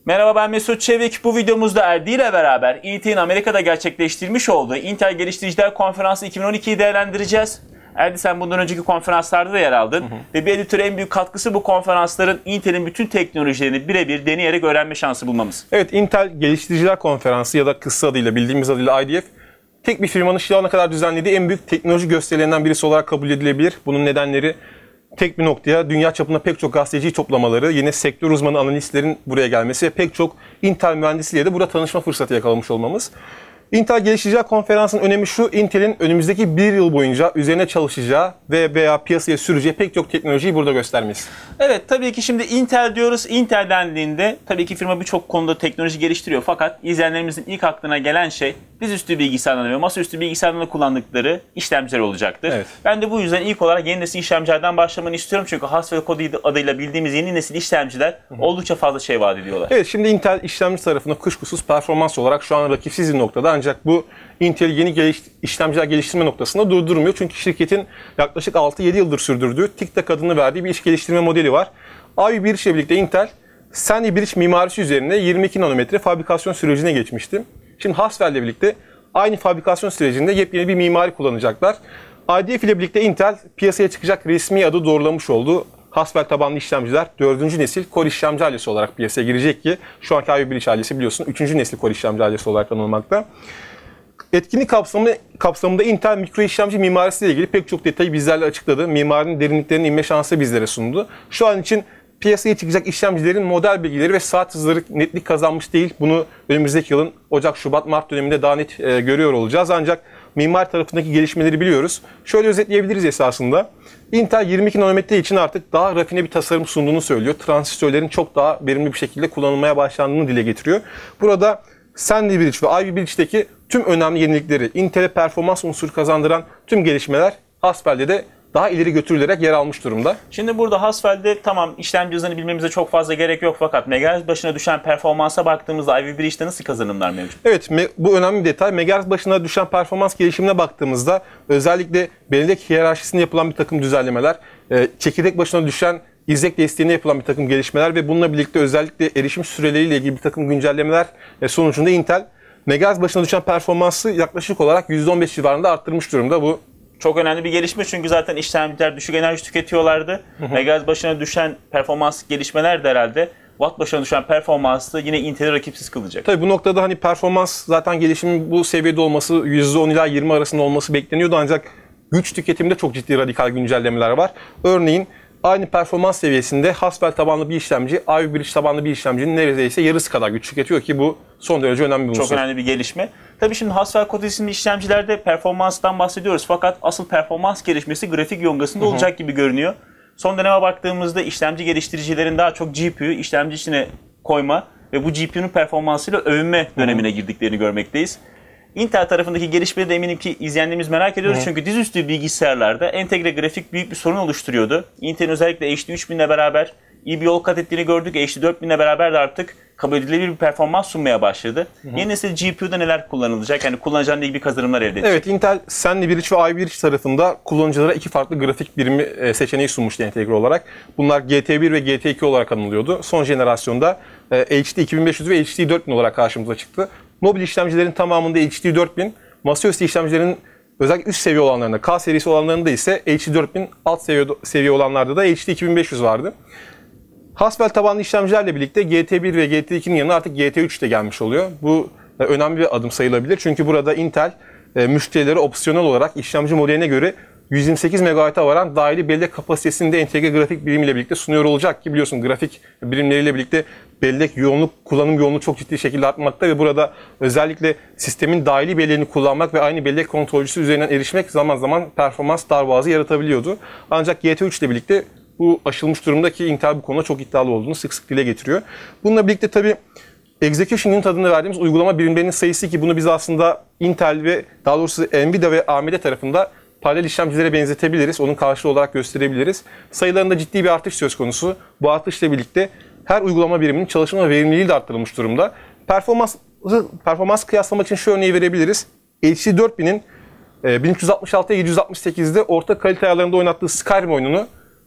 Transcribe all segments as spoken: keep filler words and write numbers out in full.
Merhaba, ben Mesut Çevik. Bu videomuzda Erdi ile beraber Intel'in Amerika'da gerçekleştirmiş olduğu Intel Geliştiriciler Konferansı iki bin on iki'yi değerlendireceğiz. Erdi, sen bundan önceki konferanslarda da yer aldın. Hı hı. Ve bir editöre en büyük katkısı bu konferansların Intel'in bütün teknolojilerini birebir deneyerek öğrenme şansı bulmamız. Evet, Intel Geliştiriciler Konferansı ya da kısa adıyla, bildiğimiz adıyla I D F, tek bir firmanın şu ana kadar düzenlediği en büyük teknoloji gösterilerinden birisi olarak kabul edilebilir. Bunun nedenleri tek bir noktaya dünya çapında pek çok gazeteciyi toplamaları, yine sektör uzmanı analistlerin buraya gelmesi ve pek çok Intel mühendisiyle de burada tanışma fırsatı yakalamış olmamız. Intel Geliştiriciler Konferansı'nın önemi şu: Intel'in önümüzdeki bir yıl boyunca üzerine çalışacağı ve veya piyasaya süreceği pek çok teknolojiyi burada göstermesi. Evet, tabii ki şimdi Intel diyoruz. Intel dendiğinde tabii ki firma birçok konuda teknoloji geliştiriyor. Fakat izleyenlerimizin ilk aklına gelen şey dizüstü bilgisayarlarında ve masaüstü bilgisayarlarında kullandıkları işlemciler olacaktır. Evet. Ben de bu yüzden ilk olarak yeni nesil işlemcilerden başlamanı istiyorum. Çünkü Haswell kodu adıyla bildiğimiz yeni nesil işlemciler hı hı. oldukça fazla şey vaat ediyorlar. Evet, şimdi Intel işlemci tarafında kuşkusuz performans olarak şu an rakipsiz bir noktada. Ancak bu Intel yeni geliş, işlemciler geliştirme noktasında durdurmuyor. Çünkü şirketin yaklaşık altı yedi yıldır sürdürdüğü TikTok adını verdiği bir iş geliştirme modeli var. Ivy Bridge ile birlikte Intel Sandy Bridge mimarisi üzerine yirmi iki nanometre fabrikasyon sürecine geçmişti. Şimdi Haswell ile birlikte aynı fabrikasyon sürecinde yepyeni bir mimari kullanacaklar. I D F ile birlikte Intel piyasaya çıkacak resmi adı doğrulamış oldu. Haswell tabanlı işlemciler dördüncü nesil Core işlemci ailesi olarak piyasaya girecek ki şu anki Ivy Bridge ailesi biliyorsun üçüncü nesil Core işlemci ailesi olarak anılmakta. Etkinlik kapsamı, kapsamında Intel mikro işlemci mimarisi ile ilgili pek çok detayı bizlerle açıkladı. Mimarinin derinliklerine inme şansı bizlere sundu. Şu an için piyasaya çıkacak işlemcilerin model bilgileri ve saat hızları netlik kazanmış değil. Bunu önümüzdeki yılın Ocak, Şubat, Mart döneminde daha net e, görüyor olacağız. Ancak mimari tarafındaki gelişmeleri biliyoruz. Şöyle özetleyebiliriz esasında. Intel yirmi iki nanometre için artık daha rafine bir tasarım sunduğunu söylüyor. Transistörlerin çok daha verimli bir şekilde kullanılmaya başlandığını dile getiriyor. Burada Sandy Bridge ve Ivy Bridge'deki tüm önemli yenilikleri, Intel'e performans unsuru kazandıran tüm gelişmeler Haswell'de de daha ileri götürülerek yer almış durumda. Şimdi burada Haswell'de tamam işlemci hızını bilmemize çok fazla gerek yok fakat megahertz başına düşen performansa baktığımızda Ivy Bridge'de nasıl kazanımlar mevcut? Evet, bu önemli bir detay. Megahertz başına düşen performans gelişimine baktığımızda özellikle bellek hiyerarşisinde yapılan bir takım düzenlemeler, çekirdek başına düşen izlek desteğine yapılan bir takım gelişmeler ve bununla birlikte özellikle erişim süreleriyle ilgili bir takım güncellemeler sonucunda Intel megahertz başına düşen performansı yaklaşık olarak yüzde on beş civarında arttırmış durumda. Bu çok önemli bir gelişme çünkü zaten işlemciler düşük enerji tüketiyorlardı. Megahertz başına düşen performans gelişmeler de herhalde watt başına düşen performansı yine Intel'i rakipsiz kılacak. Tabii bu noktada hani performans zaten gelişimin bu seviyede olması, yüzde on ila yirmi arasında olması bekleniyordu ancak güç tüketiminde çok ciddi radikal güncellemeler var. Örneğin aynı performans seviyesinde Haswell tabanlı bir işlemci, Ivy Bridge tabanlı bir işlemcinin neredeyse yarısı kadar güç tüketiyor ki bu son derece önemli bir unsur. Çok önemli bir gelişme. Tabii şimdi Haswell kod isimli işlemcilerde performanstan bahsediyoruz fakat asıl performans gelişmesi grafik yongasında olacak gibi görünüyor. Son döneme baktığımızda işlemci geliştiricilerin daha çok G P U işlemci içine koyma ve bu G P U'nun performansıyla övünme dönemine girdiklerini görmekteyiz. Intel tarafındaki gelişmeyi de eminim ki izleyenlerimiz merak ediyoruz. Hı. Çünkü dizüstü bilgisayarlarda entegre grafik büyük bir sorun oluşturuyordu. Intel'in özellikle H D üç bin ile beraber iyi bir yol kat ettiğini gördük. H D dört bin ile beraber de artık kabul edilebilir bir performans sunmaya başladı. Hı hı. Yeni nesil G P U'da neler kullanılacak? Yani kullanıcılarla ilgili kazanımlar elde edecek. Evet, Intel Sandy Bridge ve Ivy Bridge tarafında kullanıcılara iki farklı grafik birimi seçeneği sunmuştu entegre olarak. Bunlar G T bir ve G T iki olarak anılıyordu. Son jenerasyonda H D iki bin beş yüz ve H D dört bin olarak karşımıza çıktı. Mobil işlemcilerin tamamında H D dört bin, masaüstü işlemcilerin özellikle üst seviye olanlarında, K serisi olanlarında ise H D dört bin, alt seviye, seviye olanlarda da H D iki bin beş yüz vardı. Haswell tabanlı işlemcilerle birlikte G T bir ve G T ikinin yanına artık G T üç de gelmiş oluyor. Bu önemli bir adım sayılabilir çünkü burada Intel müşterilere opsiyonel olarak işlemci modeline göre yüz yirmi sekiz megabayta varan dahili bellek kapasitesini de entegre grafik birimiyle birlikte sunuyor olacak ki biliyorsun grafik birimleriyle birlikte bellek yoğunluk, kullanım yoğunluğu çok ciddi şekilde artmakta ve burada özellikle sistemin dahili belleğini kullanmak ve aynı bellek kontrolcüsü üzerinden erişmek zaman zaman performans darboğazı yaratabiliyordu. Ancak G T üç ile birlikte bu aşılmış durumda ki Intel bu konuda çok iddialı olduğunu sık sık dile getiriyor. Bununla birlikte tabii Execution Unit adını verdiğimiz uygulama birimlerinin sayısı ki bunu biz aslında Intel ve daha doğrusu Nvidia ve A M D tarafında paralel işlemcilere benzetebiliriz. Onun karşılığı olarak gösterebiliriz. Sayılarında ciddi bir artış söz konusu. Bu artışla birlikte her uygulama biriminin çalışma verimliliği de arttırılmış durumda. Performans, performans kıyaslamak için şu örneği verebiliriz. H D dört binin bin üç yüz altmış altıya yedi yüz altmış sekizde orta kalite ayarlarında oynattığı Skyrim oyununu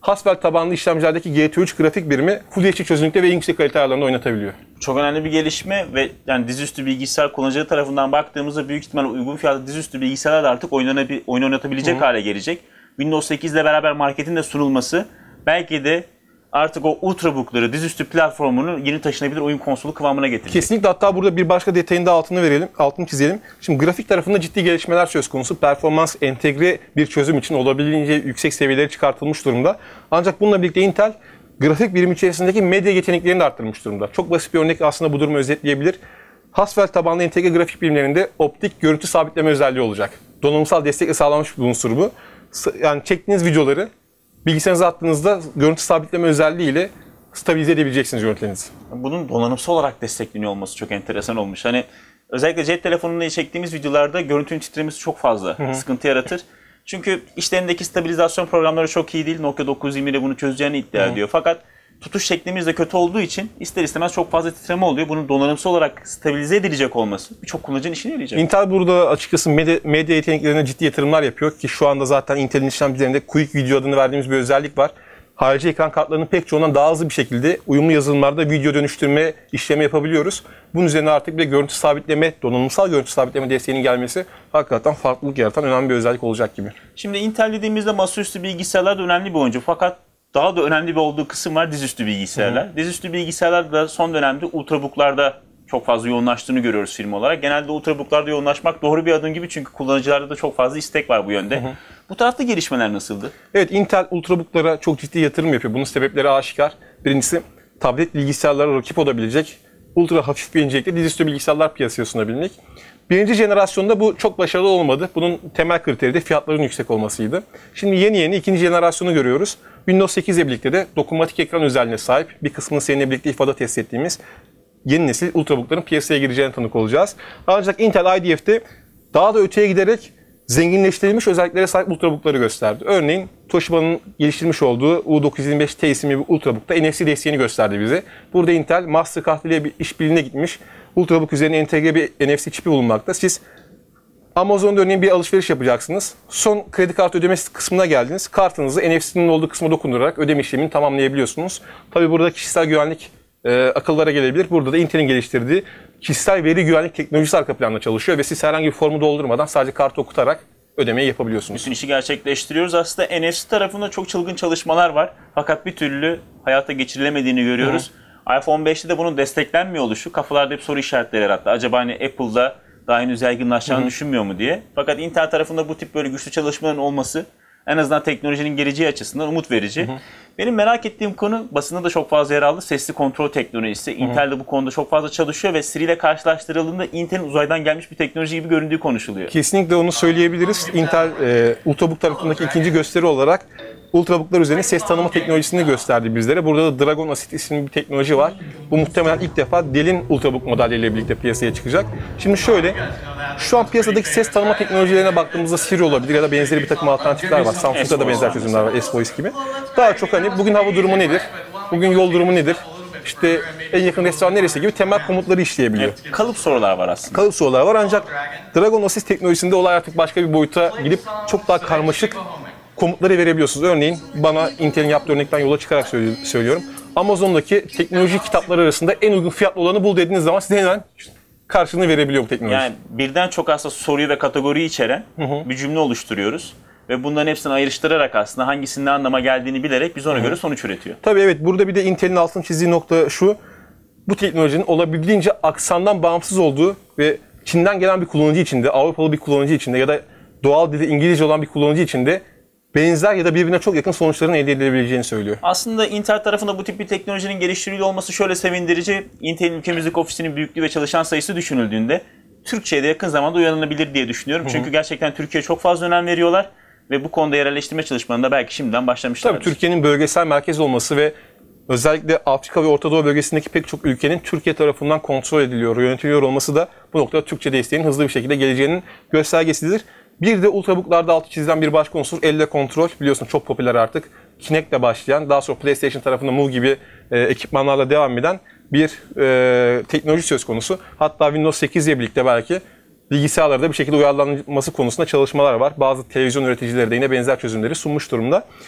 Haswell tabanlı işlemcilerdeki G T üç grafik birimi Full H D çözünürlükte ve en yüksek kalite ayarlarında oynatabiliyor. Çok önemli bir gelişme ve yani dizüstü bilgisayar kullanıcıları tarafından baktığımızda büyük ihtimalle uygun fiyatlı dizüstü bilgisayarlar da artık oynanabil, oyun oynatabilecek Hı. hale gelecek. Windows sekiz ile beraber marketin de sunulması belki de artık o ultrabookları, dizüstü platformunu yeni taşınabilir oyun konsolu kıvamına getirecek. Kesinlikle, hatta burada bir başka detayın da altını verelim, altını çizelim. Şimdi grafik tarafında ciddi gelişmeler söz konusu. Performans entegre bir çözüm için olabildiğince yüksek seviyeleri çıkartılmış durumda. Ancak bununla birlikte Intel grafik birim içerisindeki medya yeteneklerini de arttırmış durumda. Çok basit bir örnek aslında bu durumu özetleyebilir. Haswell tabanlı entegre grafik birimlerinde optik görüntü sabitleme özelliği olacak. Donanımsal destekle sağlanmış bir unsur bu. Yani çektiğiniz videoları bilgisayarınıza attığınızda görüntü sabitleme özelliğiyle stabilize edebileceksiniz görüntülerinizi. Bunun donanımsal olarak destekleniyor olması çok enteresan olmuş. Hani özellikle cep telefonunda çektiğimiz videolarda görüntünün titremesi çok fazla Hı-hı. sıkıntı yaratır. Çünkü işlerindeki stabilizasyon programları çok iyi değil. Nokia dokuz yüz yirmi ile bunu çözeceğini iddia Hı-hı. ediyor. Fakat tutuş şeklimiz de kötü olduğu için ister istemez çok fazla titreme oluyor. Bunun donanımsal olarak stabilize edilecek olması birçok kullanıcının işine yarayacak. Intel burada açıkçası medya, medya yeteneklerine ciddi yatırımlar yapıyor ki şu anda zaten Intel'in işlemcilerinde Quick Video adını verdiğimiz bir özellik var. Harici ekran kartlarının pek çoğundan daha hızlı bir şekilde uyumlu yazılımlarda video dönüştürme işlemi yapabiliyoruz. Bunun üzerine artık bir de görüntü sabitleme, donanımsal görüntü sabitleme desteğinin gelmesi hakikaten farklılık yaratan önemli bir özellik olacak gibi. Şimdi Intel dediğimizde masaüstü bilgisayarlar da önemli bir oyuncu. Fakat daha da önemli bir olduğu kısım var dizüstü bilgisayarlar. Hı. Dizüstü bilgisayarlar da son dönemde ultrabooklarda çok fazla yoğunlaştığını görüyoruz firma olarak. Genelde ultrabooklarda yoğunlaşmak doğru bir adım gibi çünkü kullanıcılarda da çok fazla istek var bu yönde. Hı hı. Bu tarafta gelişmeler nasıldı? Evet, Intel ultrabooklara çok ciddi yatırım yapıyor. Bunun sebepleri aşikar. Birincisi tablet bilgisayarlara rakip olabilecek ultra hafif bir incelikli dizüstü bilgisayarlar piyasaya sunabilmek. Birinci jenerasyonda bu çok başarılı olmadı. Bunun temel kriteri de fiyatların yüksek olmasıydı. Şimdi yeni yeni ikinci jenerasyonu görüyoruz. Windows sekiz ile birlikte de dokunmatik ekran özelliğine sahip, bir kısmını seninle birlikte ifade test ettiğimiz yeni nesil ultrabookların piyasaya gireceğine tanık olacağız. Ancak Intel I D F'de daha da öteye giderek zenginleştirilmiş özelliklere sahip ultrabookları gösterdi. Örneğin Toshiba'nın geliştirmiş olduğu U dokuz yüz yirmi beş T isimli bir ultrabookta N F C desteğini gösterdi bize. Burada Intel Mastercard ile bir işbirliğine gitmiş. Ultrabook üzerine entegre bir N F C çipi bulunmakta. Siz Amazon'da örneğin bir alışveriş yapacaksınız. Son kredi kartı ödemesi kısmına geldiniz. Kartınızı N F C'nin olduğu kısma dokundurarak ödeme işlemini tamamlayabiliyorsunuz. Tabii burada kişisel güvenlik e, akıllara gelebilir. Burada da Intel'in geliştirdiği kişisel veri güvenlik teknolojisi arka planda çalışıyor ve siz herhangi bir formu doldurmadan sadece kartı okutarak ödemeyi yapabiliyorsunuz. Bütün işi gerçekleştiriyoruz. Aslında N F C tarafında çok çılgın çalışmalar var. Fakat bir türlü hayata geçirilemediğini görüyoruz. Hı-hı. iPhone beşte de bunun desteklenmiyor oluşu kafalarda hep soru işaretleri yarattı. Acaba hani Apple'da daha henüz yaygınlaşacağını Hı-hı. düşünmüyor mu diye. Fakat Intel tarafında bu tip böyle güçlü çalışmaların olması en azından teknolojinin geleceği açısından umut verici. Hı-hı. Benim merak ettiğim konu basında da çok fazla yer aldı. Sesli kontrol teknolojisi. Hı-hı. Intel de bu konuda çok fazla çalışıyor ve Siri ile karşılaştırıldığında Intel'in uzaydan gelmiş bir teknoloji gibi göründüğü konuşuluyor. Kesinlikle onu söyleyebiliriz. Intel e, Ultrabook tarafındaki ikinci gösteri olarak Ultrabook'lar üzerine ses tanıma teknolojisini gösterdi bizlere. Burada da Dragon Assist isimli bir teknoloji var. Bu muhtemelen ilk defa Dell'in Ultrabook modelleriyle birlikte piyasaya çıkacak. Şimdi şöyle, şu an piyasadaki ses tanıma teknolojilerine baktığımızda Siri olabilir ya da benzeri bir takım alternatifler var. Samsung'da da benzer çözümler var, S-Voice gibi. Daha çok hani bugün hava durumu nedir, bugün yol durumu nedir, işte en yakın restoran neresi gibi temel komutları işleyebiliyor. Evet, kalıp sorular var aslında. Kalıp sorular var ancak Dragon Assist teknolojisinde olay artık başka bir boyuta gidip çok daha karmaşık komutları verebiliyorsunuz. Örneğin bana Intel'in yaptığı örnekten yola çıkarak söylüyorum. Amazon'daki teknoloji kitapları arasında en uygun fiyatlı olanı bul dediğiniz zaman size hemen karşılığını verebiliyor bu teknoloji. Yani birden çok aslında soruyu ve kategoriyi içeren hı hı. bir cümle oluşturuyoruz. Ve bunların hepsini ayrıştırarak aslında hangisinin ne anlama geldiğini bilerek biz ona hı hı. göre sonuç üretiyor. Tabii evet, burada bir de Intel'in altını çizdiği nokta şu. Bu teknolojinin olabildiğince aksandan bağımsız olduğu ve Çin'den gelen bir kullanıcı için de, Avrupalı bir kullanıcı için de ya da doğal dili İngilizce olan bir kullanıcı için de benzer ya da birbirine çok yakın sonuçların elde edilebileceğini söylüyor. Aslında Intel tarafında bu tip bir teknolojinin geliştiriliyor olması şöyle sevindirici. Intel'in ülkemizdeki ofisinin büyüklüğü ve çalışan sayısı düşünüldüğünde Türkçe'ye de yakın zamanda uyanılabilir diye düşünüyorum. Hı hı. Çünkü gerçekten Türkiye'ye çok fazla önem veriyorlar ve bu konuda yerelleştirme çalışmalarında belki şimdiden başlamışlardır. Tabii Türkiye'nin bölgesel merkez olması ve özellikle Afrika ve Orta Doğu bölgesindeki pek çok ülkenin Türkiye tarafından kontrol ediliyor, yönetiliyor olması da bu noktada Türkçe desteğinin hızlı bir şekilde geleceğinin göstergesidir. Bir de Ultrabook'larda altı çizilen bir başka unsur elle kontrol. Biliyorsun çok popüler artık. Kinect'le başlayan, daha sonra PlayStation tarafında Move gibi e, ekipmanlarla devam eden bir e, teknoloji söz konusu. Hatta Windows sekiz ile birlikte belki bilgisayarlarda bir şekilde uyarlanması konusunda çalışmalar var. Bazı televizyon üreticileri de yine benzer çözümleri sunmuş durumda.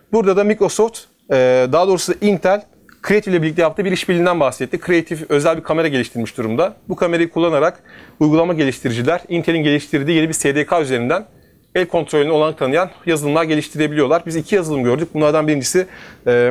Burada da Microsoft, e, daha doğrusu Intel, Creative ile birlikte yaptığı bir işbirliğinden bahsetti. Creative özel bir kamera geliştirmiş durumda. Bu kamerayı kullanarak uygulama geliştiriciler Intel'in geliştirdiği yeni bir S D K üzerinden el kontrolünü olanak tanıyan yazılımlar geliştirebiliyorlar. Biz iki yazılım gördük. Bunlardan birincisi e,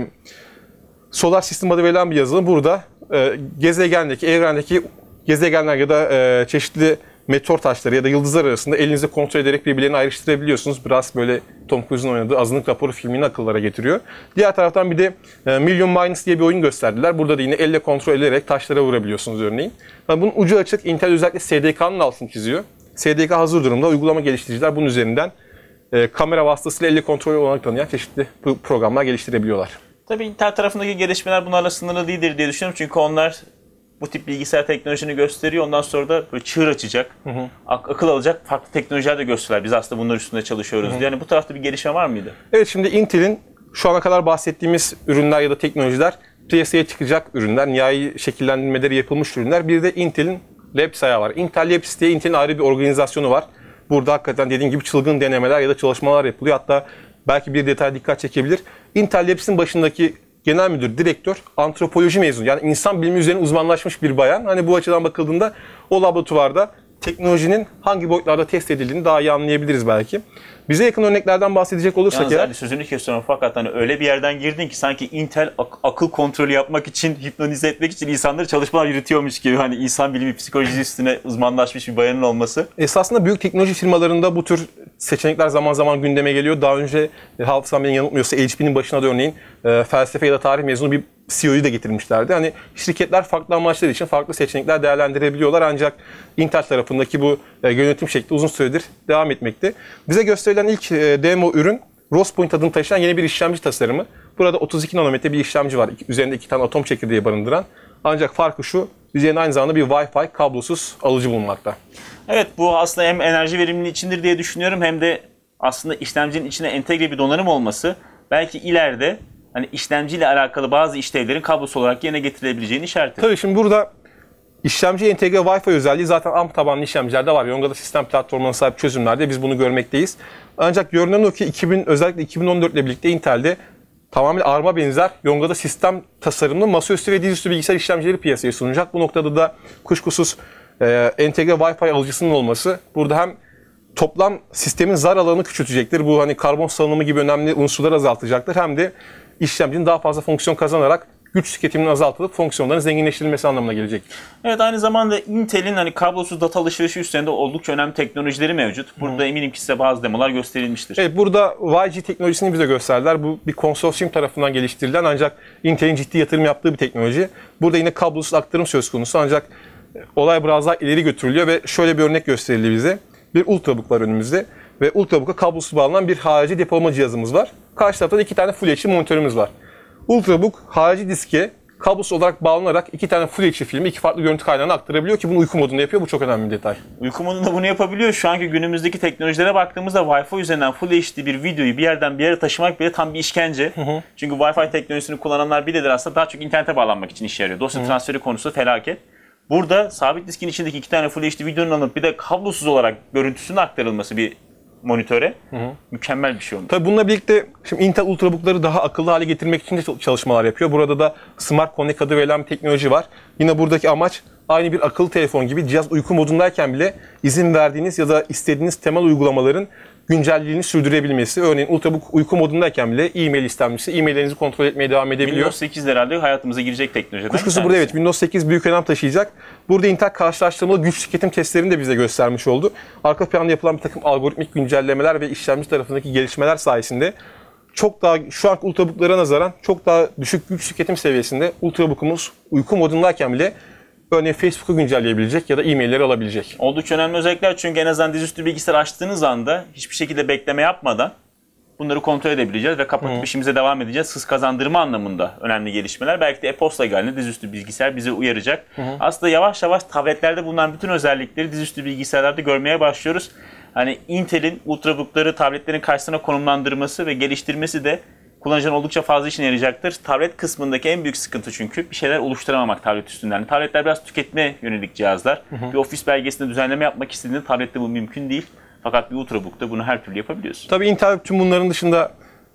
Solar System adı verilen bir yazılım. Burada e, gezegendeki, evrendeki gezegenler ya da e, çeşitli meteor taşları ya da yıldızlar arasında elinizle kontrol ederek birbirlerini ayrıştırabiliyorsunuz. Biraz böyle Tom Cruise'un oynadığı Azınlık Raporu filmini akıllara getiriyor. Diğer taraftan bir de e, Million Minus diye bir oyun gösterdiler. Burada da yine elle kontrol ederek taşlara vurabiliyorsunuz örneğin. Yani bunun ucu açık. Intel özellikle S D K'nın altını çiziyor. S D K hazır durumda. Uygulama geliştiriciler bunun üzerinden e, kamera vasıtasıyla elle kontrol olarak tanıyan çeşitli programlar geliştirebiliyorlar. Tabii Intel tarafındaki gelişmeler bunlarla sınırlı değildir diye düşünüyorum. Çünkü onlar bu tip bilgisayar teknolojisini gösteriyor. Ondan sonra da böyle çığır açacak, hı hı. Ak- akıl alacak farklı teknolojiler de gösteriyorlar. Biz aslında bunlar üstünde çalışıyoruz. Hı hı. Yani bu tarafta bir gelişme var mıydı? Evet, şimdi Intel'in şu ana kadar bahsettiğimiz ürünler ya da teknolojiler piyasaya çıkacak ürünler, nihai şekillendirmeleri yapılmış ürünler. Bir de Intel'in Labs ayağı var. Intel Labs diye Intel'in ayrı bir organizasyonu var. Burada hakikaten dediğim gibi çılgın denemeler ya da çalışmalar yapılıyor. Hatta belki bir detay dikkat çekebilir. Intel Labs'in başındaki genel müdür, direktör, antropoloji mezunu. Yani insan bilimi üzerine uzmanlaşmış bir bayan. Hani bu açıdan bakıldığında o laboratuvarda teknolojinin hangi boyutlarda test edildiğini daha iyi anlayabiliriz belki. Bize yakın örneklerden bahsedecek olursak Yalnız eğer... Yani sözünü kesiyorum fakat hani öyle bir yerden girdin ki sanki Intel ak- akıl kontrolü yapmak için, hipnotize etmek için insanları çalışmalar yürütüyormuş gibi. Hani insan bilimi, psikolojisi üstüne uzmanlaşmış bir bayanın olması. Esasında büyük teknoloji firmalarında bu tür seçenekler zaman zaman gündeme geliyor. Daha önce hafızam beni yanıltmıyorsa H P'nin başına da örneğin e, felsefe ya da tarih mezunu bir C E O'yu da getirmişlerdi. Hani şirketler farklı amaçlar için farklı seçenekler değerlendirebiliyorlar ancak Intel tarafındaki bu e, yönetim şekli uzun süredir devam etmekte. Bize gösterilen ilk e, demo ürün Rose Point adını taşıyan yeni bir işlemci tasarımı. Burada otuz iki nanometre bir işlemci var. Üzerinde iki tane atom çekirdeği barındıran. Ancak farkı şu, üzerinde aynı zamanda bir Wi-Fi kablosuz alıcı bulunmakta. Evet, bu aslında hem enerji verimliliği içindir diye düşünüyorum hem de aslında işlemcinin içine entegre bir donanım olması belki ileride hani işlemciyle alakalı bazı işlevlerin kablosu olarak yerine getirilebileceğini işaret ediyor. Tabii şimdi burada işlemciye entegre Wi-Fi özelliği zaten A R M tabanlı işlemcilerde var. Yonga'da sistem platformuna sahip çözümlerde biz bunu görmekteyiz. Ancak görünen o ki iki bin, özellikle iki bin on dört ile birlikte Intel'de tamamen A R M''a benzer Yonga'da sistem tasarımlı masaüstü ve dizüstü bilgisayar işlemcileri piyasaya sunacak. Bu noktada da kuşkusuz e, entegre Wi-Fi alıcısının olması burada hem toplam sistemin zar alanını küçültecektir. Bu hani karbon salınımı gibi önemli unsurları azaltacaktır. Hem de işlemcinin daha fazla fonksiyon kazanarak güç tüketiminin azaltılıp fonksiyonların zenginleştirilmesi anlamına gelecektir. Evet, aynı zamanda Intel'in hani kablosuz data alışverişi üstünde oldukça önemli teknolojileri mevcut. Burada hmm. eminim ki size bazı demolar gösterilmiştir. Evet, burada Y G teknolojisini bize gösterdiler. Bu bir konsorsiyum tarafından geliştirilen ancak Intel'in ciddi yatırım yaptığı bir teknoloji. Burada yine kablosuz aktarım söz konusu ancak olay biraz daha ileri götürülüyor ve şöyle bir örnek gösterildi bize. Bir Ultrabook var önümüzde ve Ultrabook'a kablosuz bağlanan bir harici depolama cihazımız var. Karşı tarafta da iki tane Full H D monitörümüz var. Ultrabook harici diske kablosuz olarak bağlanarak iki tane Full H D filmi iki farklı görüntü kaynağına aktarabiliyor ki bunu uyku modunda yapıyor. Bu çok önemli bir detay. Uyku modunda bunu yapabiliyor. Şu anki günümüzdeki teknolojilere baktığımızda Wi-Fi üzerinden Full H D bir videoyu bir yerden bir yere taşımak bile tam bir işkence. Hı hı. Çünkü Wi-Fi teknolojisini kullananlar bilir aslında daha çok internete bağlanmak için işe yarıyor. Dosya hı. transferi konusu felaket. Burada sabit diskin içindeki iki tane Full H D videonun alınıp bir de kablosuz olarak görüntüsünün aktarılması bir monitöre hı hı. mükemmel bir şey oldu. Tabii bununla birlikte şimdi Intel Ultrabook'ları daha akıllı hale getirmek için de çalışmalar yapıyor. Burada da Smart Connect adı verilen bir teknoloji var. Yine buradaki amaç aynı bir akıllı telefon gibi cihaz uyku modundayken bile izin verdiğiniz ya da istediğiniz temel uygulamaların güncelliğini sürdürebilmesi. Örneğin Ultrabook uyku modundayken bile e-mail istenmişse e-maillerinizi kontrol etmeye devam edebiliyor. Windows sekiz herhalde hayatımıza girecek teknoloji. Kuşkusuz burada evet Windows sekiz büyük önem taşıyacak. Burada Intel karşılaştırmalı güç tüketim testlerini de bize göstermiş oldu. Arka planda yapılan bir takım algoritmik güncellemeler ve işlemci tarafındaki gelişmeler sayesinde çok daha şu anki Ultrabook'lara nazaran çok daha düşük güç tüketim seviyesinde Ultrabook'umuz uyku modundayken bile örneğin Facebook'u güncelleyebilecek ya da e-mailleri alabilecek. Oldukça önemli özellikler çünkü en azından dizüstü bilgisayar açtığınız anda hiçbir şekilde bekleme yapmadan bunları kontrol edebileceğiz ve kapatıp Hı. işimize devam edeceğiz. Hız kazandırma anlamında önemli gelişmeler. Belki de e-posta geldiğinde dizüstü bilgisayar bizi uyaracak. Hı. Aslında yavaş yavaş tabletlerde bulunan bütün özellikleri dizüstü bilgisayarlarda görmeye başlıyoruz. Hani Intel'in Ultrabook'ları tabletlerin karşısına konumlandırması ve geliştirmesi de kullanıcının oldukça fazla işine yarayacaktır. Tablet kısmındaki en büyük sıkıntı çünkü bir şeyler oluşturamamak tablet üstünden. Tabletler biraz tüketme yönelik cihazlar. Hı hı. Bir ofis belgesinde düzenleme yapmak istediğinde tablette bu mümkün değil. Fakat bir Ultrabook'ta bunu her türlü yapabiliyorsun. Tabii Intel tüm bunların dışında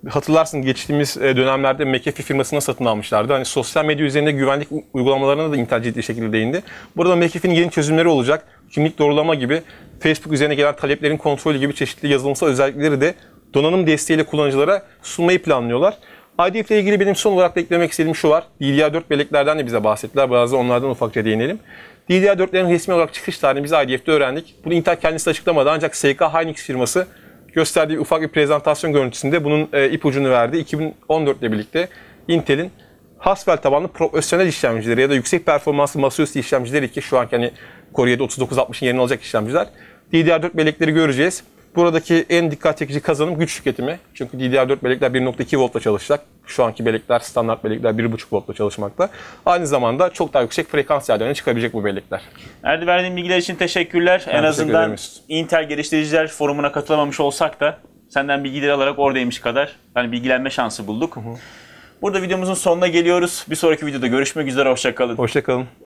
Hatırlarsın geçtiğimiz e, dönemlerde McAfee firmasına satın almışlardı. Hani sosyal medya üzerinde güvenlik uygulamalarına da Intel ciddi şekilde değindi. Burada McAfee'nin yeni çözümleri olacak. Kimlik doğrulama gibi, Facebook üzerine gelen taleplerin kontrolü gibi çeşitli yazılımsal özellikleri de donanım desteğiyle kullanıcılara sunmayı planlıyorlar. I D F ile ilgili benim son olarak da eklemek istediğim şu var. D D R dört belleklerden de bize bahsettiler. Biraz da onlardan ufakça değinelim. D D R dörtlerin resmi olarak çıkış tarihini biz I D F'de öğrendik. Bunu Intel kendisi açıklamadı ancak S K Hynix firması gösterdiği ufak bir prezentasyon görüntüsünde bunun e, ipucunu verdi. iki bin on dört ile birlikte Intel'in Haswell tabanlı profesyonel işlemcileri ya da yüksek performanslı masaüstü işlemcileri ki şu anki hani Core i yedi otuz dokuz altmışın yerini alacak işlemciler. D D R dört bellekleri göreceğiz. Buradaki en dikkat çekici kazanım güç tüketimi. Çünkü D D R dört bellekler bir nokta iki voltla çalışacak. Şu anki bellekler, standart bellekler bir buçuk voltla çalışmakta. Aynı zamanda çok daha yüksek frekans yerlerine çıkabilecek bu bellekler. Erdi, verdiğin bilgiler için teşekkürler. Ben en azından Intel Geliştiriciler Forumu'na katılamamış olsak da senden bilgileri alarak oradaymış kadar yani bilgilenme şansı bulduk. Hı hı. Burada videomuzun sonuna geliyoruz. Bir sonraki videoda görüşmek üzere. Hoşça kalın. Hoşça kalın.